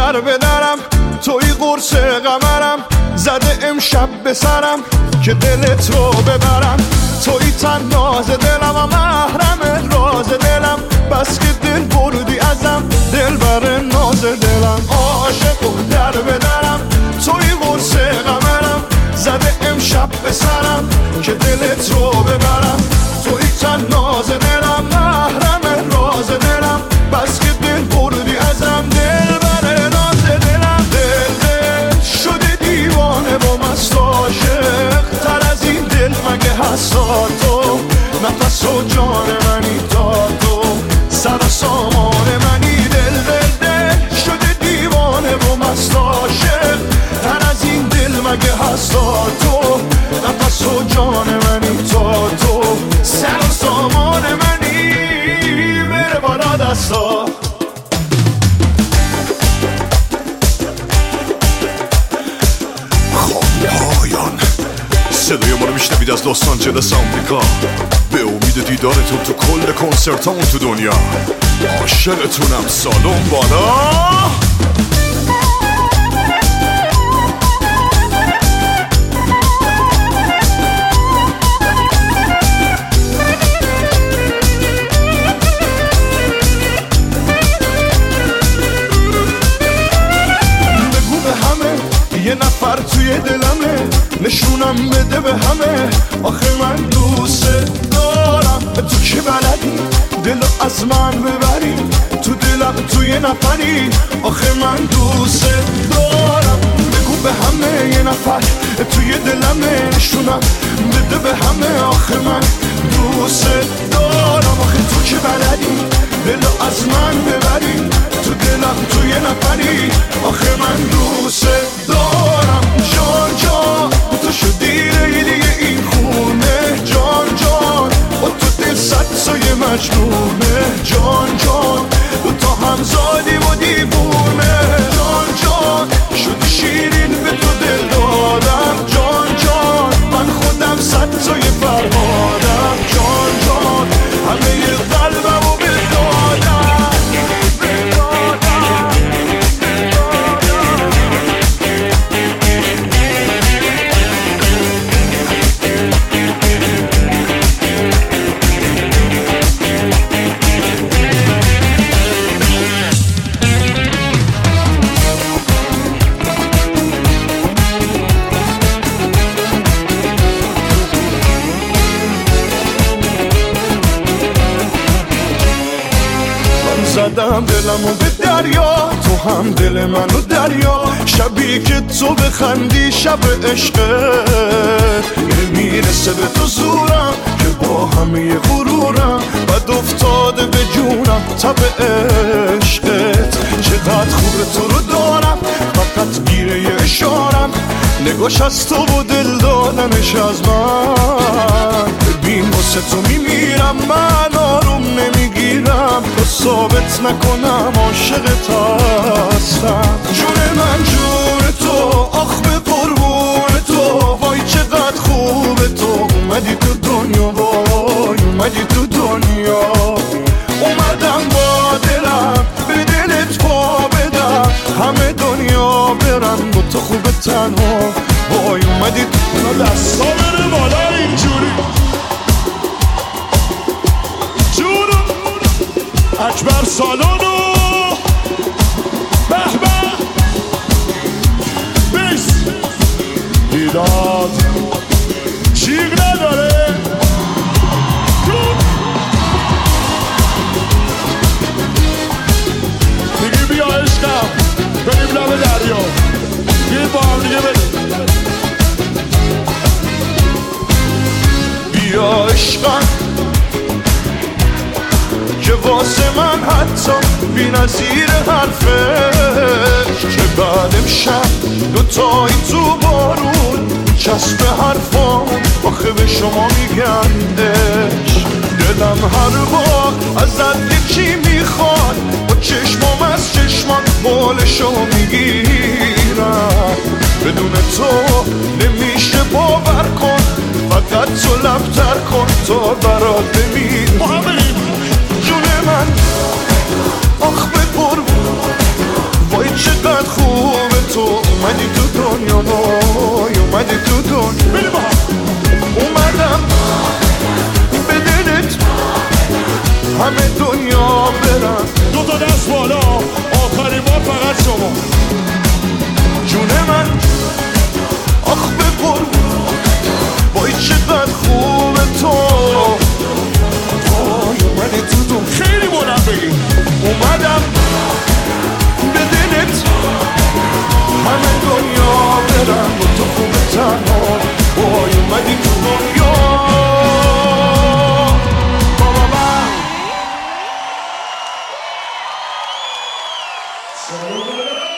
در بدرم، توی قرص قمرم، زده امشب به سرم که دلت رو ببرم. توی تناز دلم و محرم راز دلم، بس که دل بردی ازم دل بر ناز دلم. عاشق و در بدرم، توی قرص قمرم، زده امشب به سرم که دلت رو ببرم. توی تناز دلم محرم راز دلم، بس که دل بردی ازم دل بر ناز دلم. دل شده دیوانه و مست عاشق، تر از این دل مگه هستا تو؟ نفس و جان منی تا تو، سر و سامان منی. دل شده دیوانه و مست عاشق، تر از این دل مگه هستا تو؟ نفس و جان منی تا تو، سر و سامان منی. بره بالا دستا. پایان صدای ما رو میشنوید از لس آنجلس آمریکا. به امید دیدارتون تو کل کنسرتامون تو دنیا. عاشقتونم. سالن بالا. یه نفر توی دلمه، نشونم بده به همه. آخه من دوست دارم، تو که بلدی دلو از من ببری، تو دلم توی نفری. آخه من دوست دارم، بگو به همه. یه نفر توی دلمه، نشونم بده به همه. آخه من دوست دارم، آخه تو که بلدی دلو از من ببری، تو دلم توی نفری. آخه من دوست دارم. جان جان تو شدی لیلی این خونه، جان جان با تو دل صد سایه مجنونه. جان جان دو تا هم زادیم و دیوونه. جان جان شدی شیرین به تو دل دادم. جان جان من خودم صد سایه فرهادم. جان جان همه قلبم و بدادم. زدم دلمو به دریا، تو هم دل منو دریا. شبی که تو بخندی شب عشقت، نمیرسه به تو زورم که با همه غرورم بد افتاده به جونم تب عشقت. چقدر خوبه تو رو دارم، فقط گیره یه اشارم. نگاش از تو و دل دادنش از من. ببین واسه تو میمیرم، من آروم نمیگیرم تا ثابت نکنم عاشقت هستم. جون من جون تو، آخ به قربون تو. وای چقدر خوبه تو، اومدی تو دنیا. وای اومدی تو دنیا. اومدم با دلم به دلت پا بدم، همه دنیا برم با تو خوبه تنها. وای اومدی تو دستا بره بالا اینجوری. جونم اکبر سالونو به به بیس دیداد چیق نداره. میگی بیا عشقم بریم لب دریا، بیاییم با هم دیگه بریم. بیا عشقم که واسه من حتی بی نظیر حرفش، که بعد امشب دوتایی تو بارون چسب حرفام. آخه به شما میگندش دلم هر بار ازت یکی میخواد، با چشمام از چشمات بالشو میگیرم. بدون تو نمیشه باور کن، فقط تو لبتر کن تا برات بمیرم. جون من آخ به قربون، وای چقدر Saludos.